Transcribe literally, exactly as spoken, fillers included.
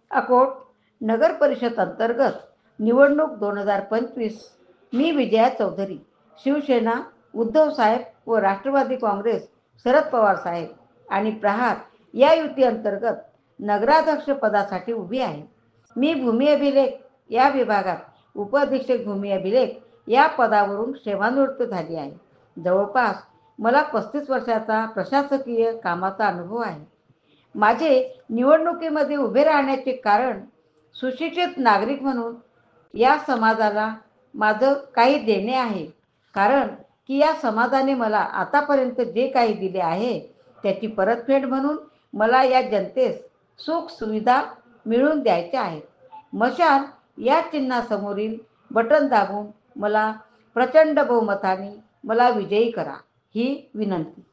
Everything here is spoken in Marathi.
अकोट नगर परिषद अंतर्गत निवडणूक दोन हजार पंचवीस. मी विजया चौधरी, शिवसेना उद्धव साहेब व राष्ट्रवादी काँग्रेस शरद पवार साहेब आणि प्रहार या युती अंतर्गत नगराध्यक्ष पदासाठी उभी आहे. मी भूमी अभिलेख या विभागात उपअधीक्षक भूमी अभिलेख या पदावरून सेवानिवृत्त झाली आहे. जवळपास मला पस्तीस वर्षाचा प्रशासकीय कामाचा अनुभव आहे. माझे निवडणुकीमध्ये उभे राहण्याचे कारण सुशिक्षित नागरिक म्हणून या समाजाला माझं काही देणे आहे. कारण की या समाजाने मला आतापर्यंत जे काही दिले आहे त्याची परतफेड म्हणून मला या जनतेस सुख सुविधा मिळवून द्यायच्या आहेत. मशाल या चिन्हासमोरील बटन दाबून मला प्रचंड बहुमताने मला विजयी करा ही विनंती.